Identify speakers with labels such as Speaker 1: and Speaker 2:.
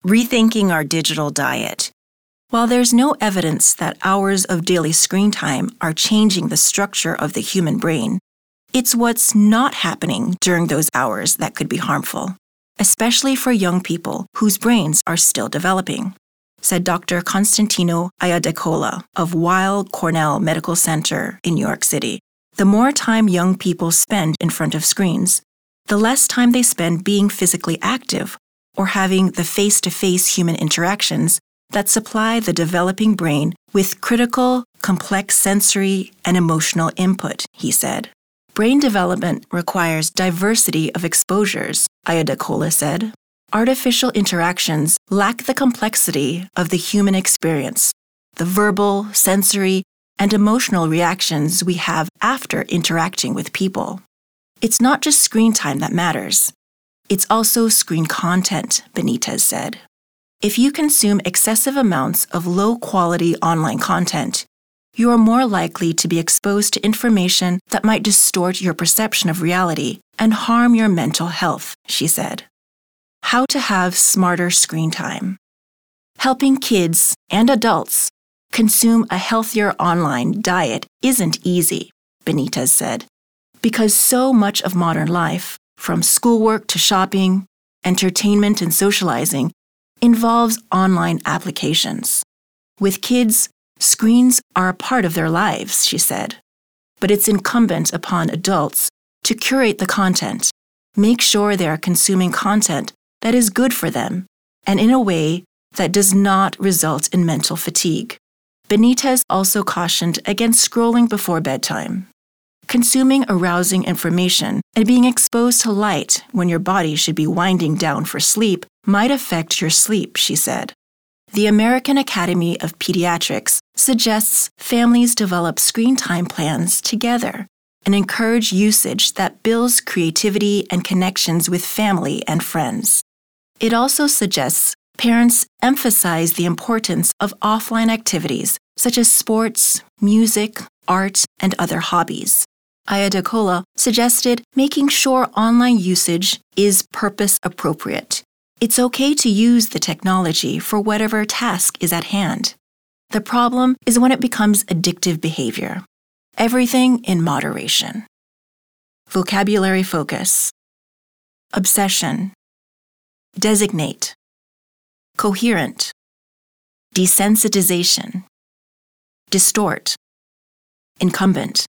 Speaker 1: rethinking our digital diet. While there's no evidence that hours of daily screen time are changing the structure of the human brain, it's what's not happening during those hours that could be harmful, especially for young people whose brains are still developing, said Dr. Constantino Iadecola of Weill Cornell Medical Center in New York City. The more time young people spend in front of screens, the less time they spend being physically active or having the face-to-face human interactions that supply the developing brain with critical, complex sensory and emotional input, he said. Brain development requires diversity of exposures, Iadecola said. Artificial interactions lack the complexity of the human experience, the verbal, sensory, and emotional reactions we have after interacting with people. It's not just screen time that matters. It's also screen content, Benitez said. If you consume excessive amounts of low-quality online content, you are more likely to be exposed to information that might distort your perception of reality and harm your mental health, she said. How to have smarter screen time. Helping kids and adults consume a healthier online diet isn't easy, Benitez said, because so much of modern life, from schoolwork to shopping, entertainment and socializing, involves online applications. With kids, screens are a part of their lives, she said. But it's incumbent upon adults to curate the content, make sure they are consuming content that is good for them, and in a way that does not result in mental fatigue. Benitez also cautioned against scrolling before bedtime. Consuming arousing information and being exposed to light when your body should be winding down for sleep might affect your sleep, she said. The American Academy of Pediatrics suggests families develop screen time plans together and encourage usage that builds creativity and connections with family and friends. It also suggests parents emphasize the importance of offline activities such as sports, music, art, and other hobbies. Iadecola suggested making sure online usage is purpose-appropriate. It's okay to use the technology for whatever task is at hand. The problem is when it becomes addictive behavior. Everything in moderation. Vocabulary focus. Obsession. Designate. Coherent. Desensitization. Distort. Incumbent.